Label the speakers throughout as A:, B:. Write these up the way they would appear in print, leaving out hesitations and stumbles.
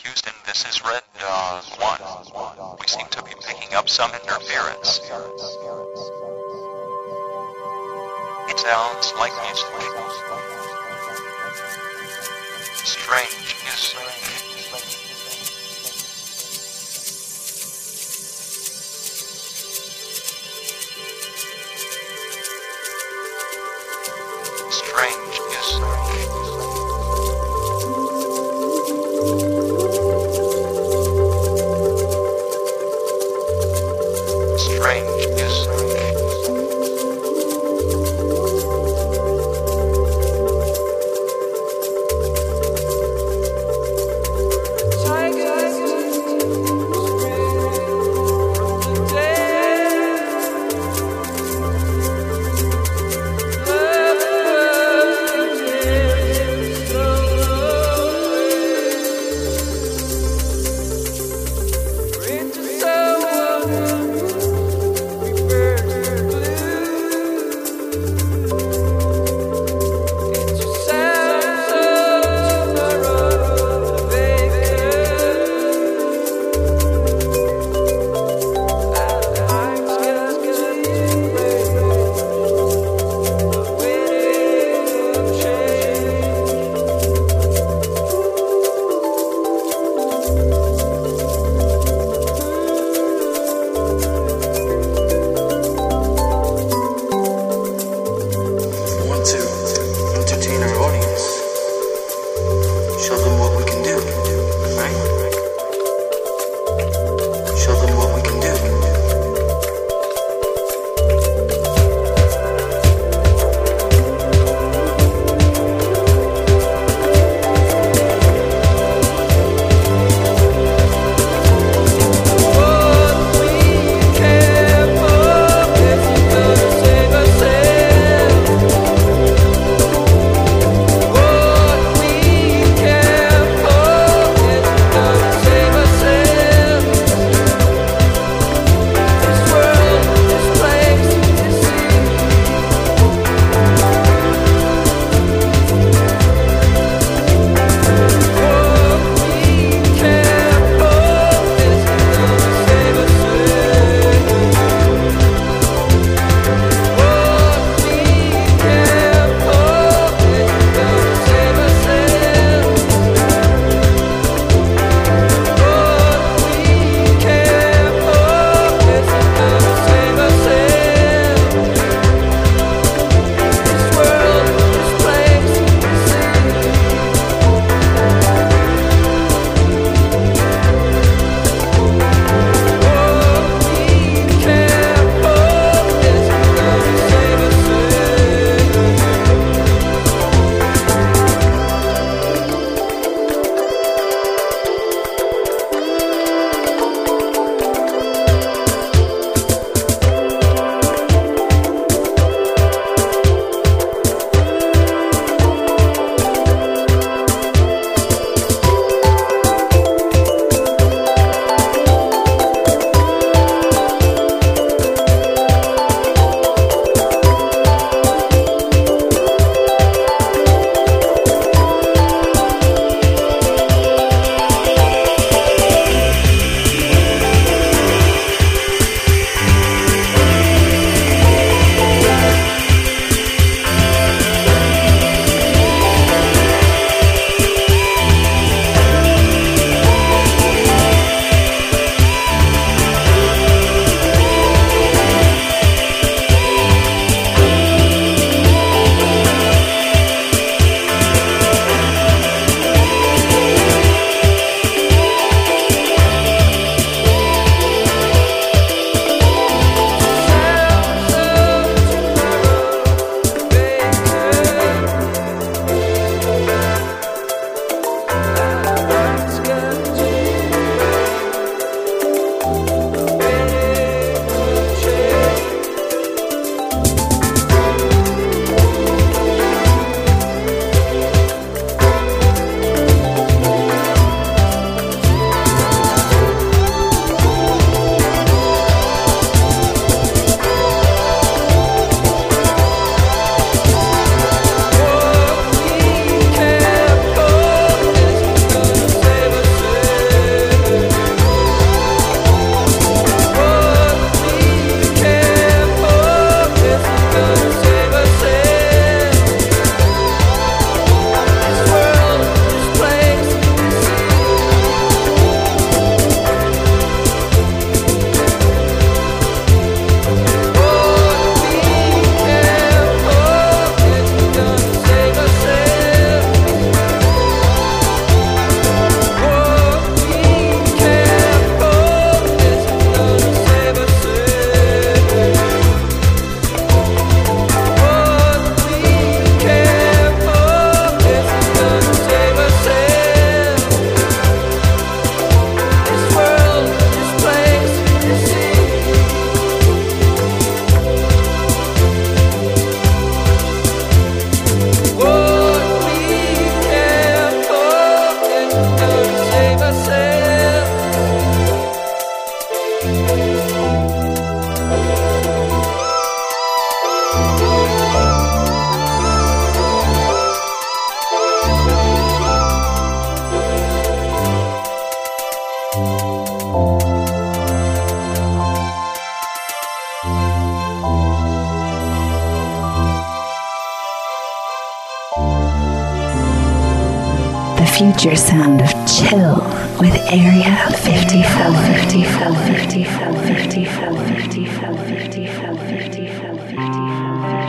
A: Houston, this is Red Dog 1. We seem to be picking up some interference. It sounds like music. Strange music. Strange music. Strange music.
B: signature sound of chill with Area 54. 54, 54, 54, 54, 54, 54, 54.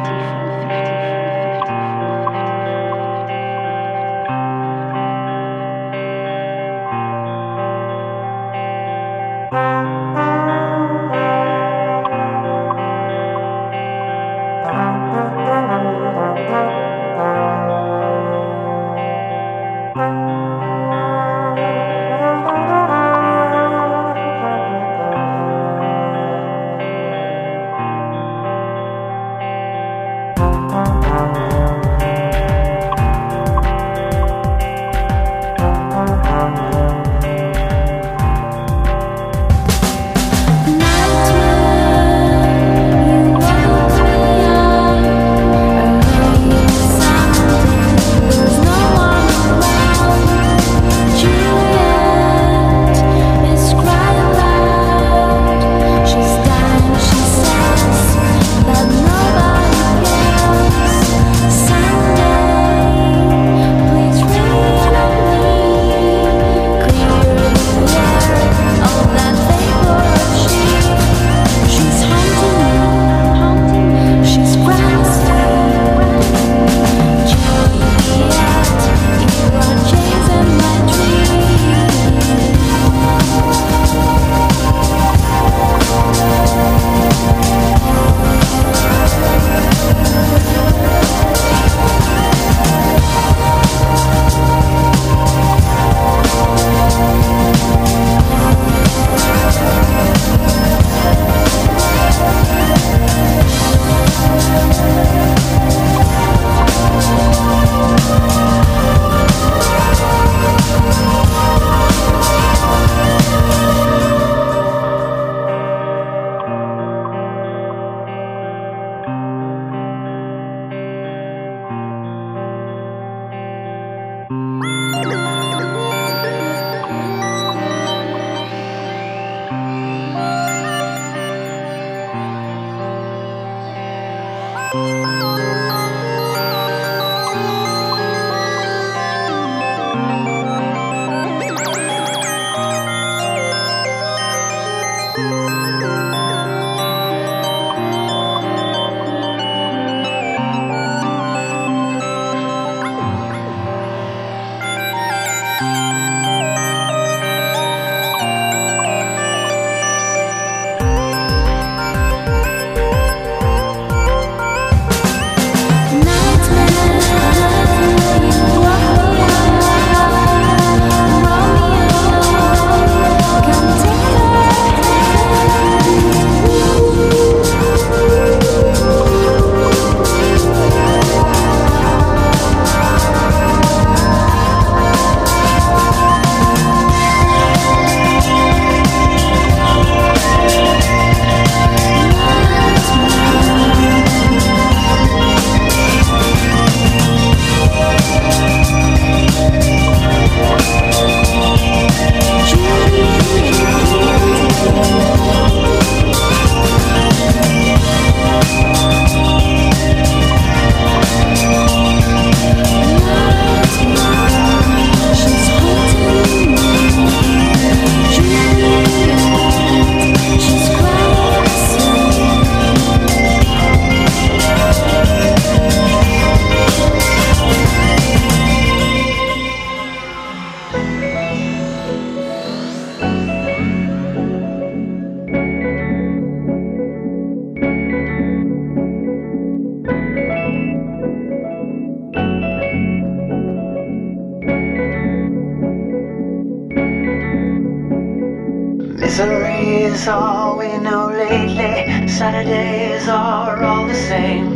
C: Misery is all we know lately. Saturdays are all the same.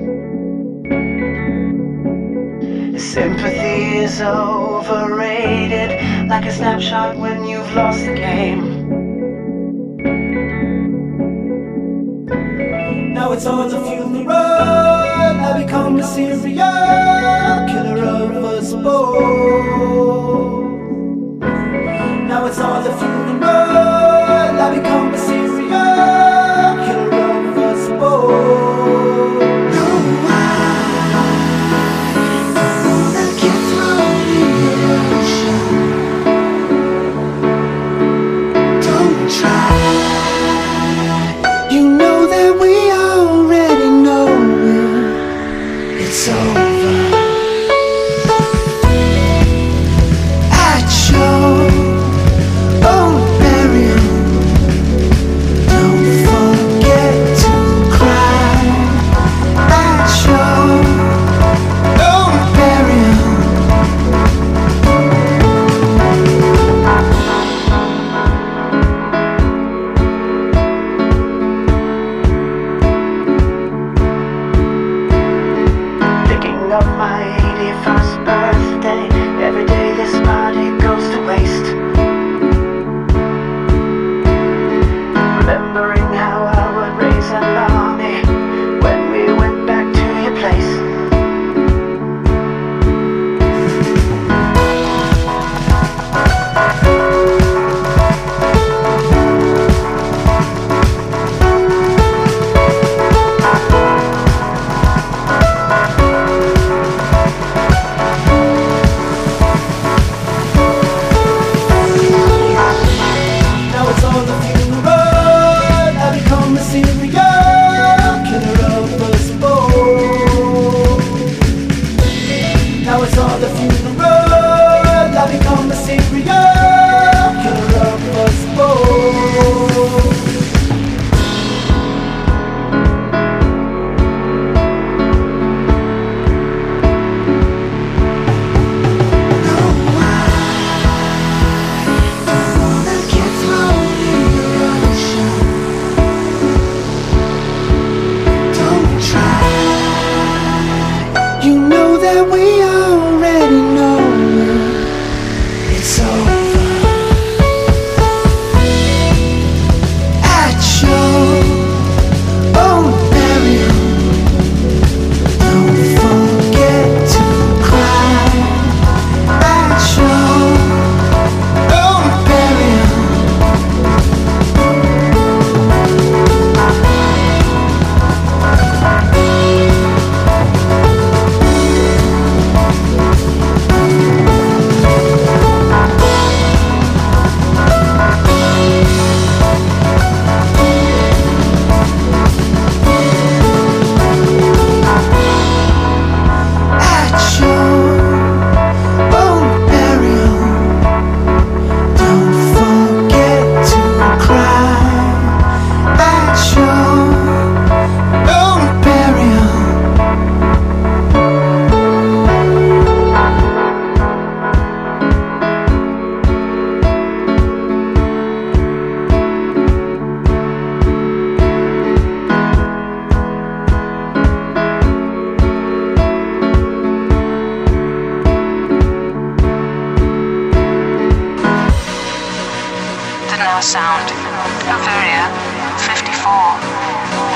C: Sympathy is overrated, like a snapshot when you've lost the game. Now it's on the funeral, I become the serial killer of us both. Now it's on the funeral, I become the serial killer of us both. No, I wanna get through the ocean.
D: now sound of Area 54.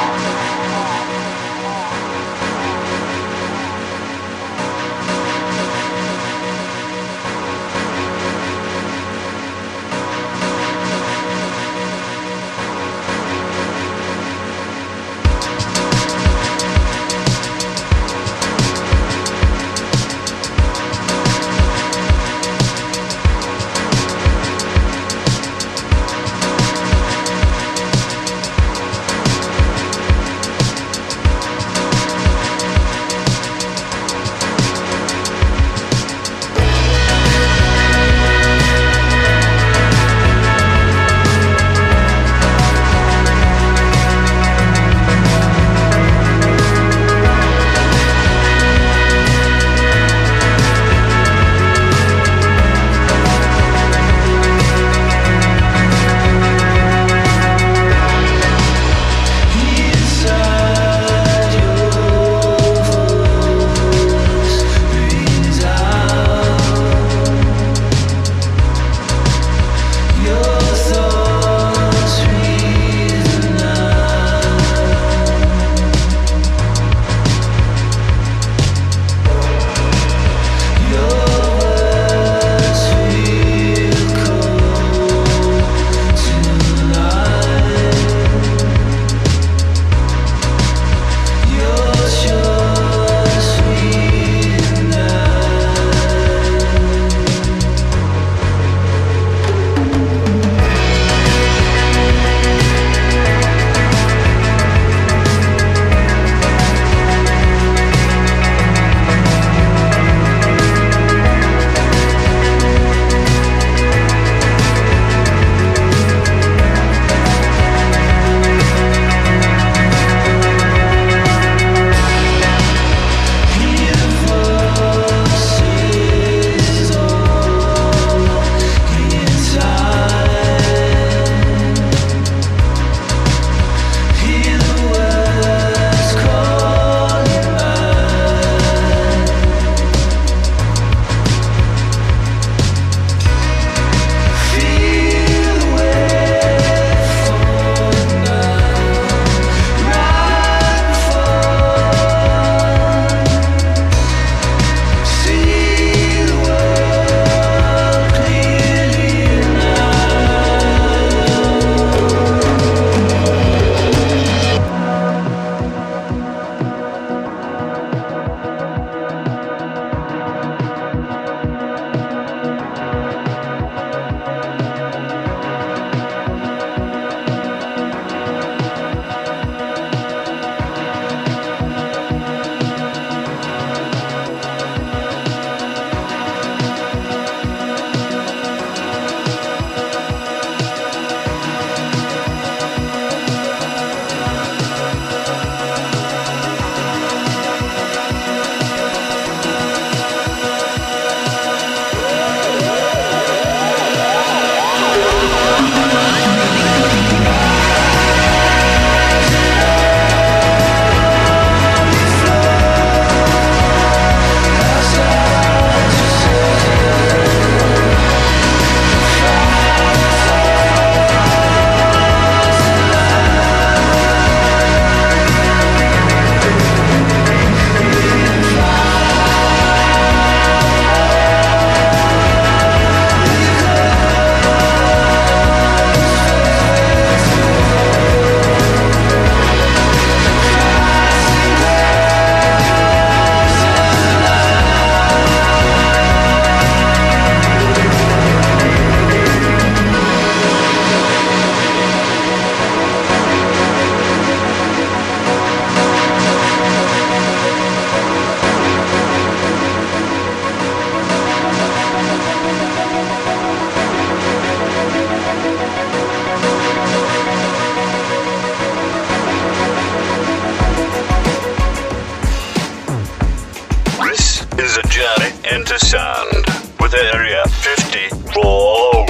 E: into sound with Area 54.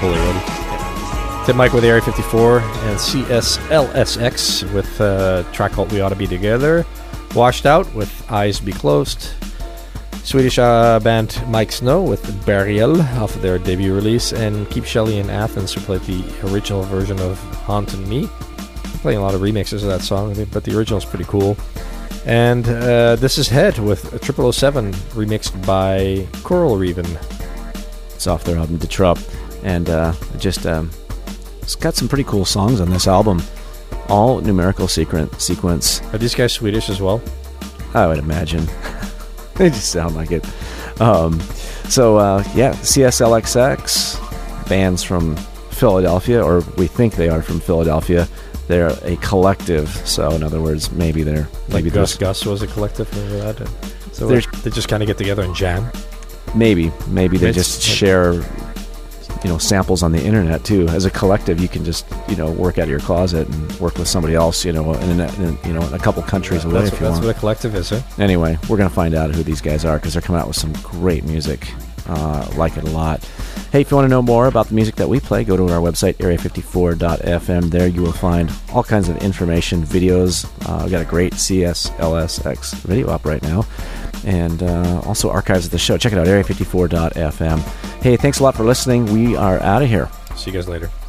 F: fully ready. Tim Mike with Area 54 and CSLSX with a track called We Ought to Be Together. Washed Out with Eyes Be Closed. Swedish band Mike Snow with Burial off of their debut release. And Keep Shelley in Athens, who played the original version of Hauntin' Me. I'm playing a lot of remixes of that song, but the original is pretty cool. And This Is Head with 0007 remixed by Coral Reven.
G: It's off their album Detrupt. And it's got some pretty cool songs on this album. All numerical sequence.
F: Are these guys Swedish as well?
G: I would imagine. They just sound like it. CSLXX, bands from Philadelphia, or we think they are from Philadelphia. They're a collective, so in other words, maybe
F: Gus was a collective. Remember that? So they just kind of get together and jam.
G: Maybe they just share, samples on the internet too. As a collective, you can just work out of your closet and work with somebody else, in a couple countries away. That's
F: what a collective is, huh?
G: Anyway, we're gonna find out who these guys are because they're coming out with some great music. Like it a lot. Hey, if you want to know more about the music that we play, go to our website, area54.fm. There you will find all kinds of information, videos. We've got a great CSLSX video up right now. And also archives of the show. Check it out, area54.fm. Hey, thanks a lot for listening. We are out of here.
F: See you guys later.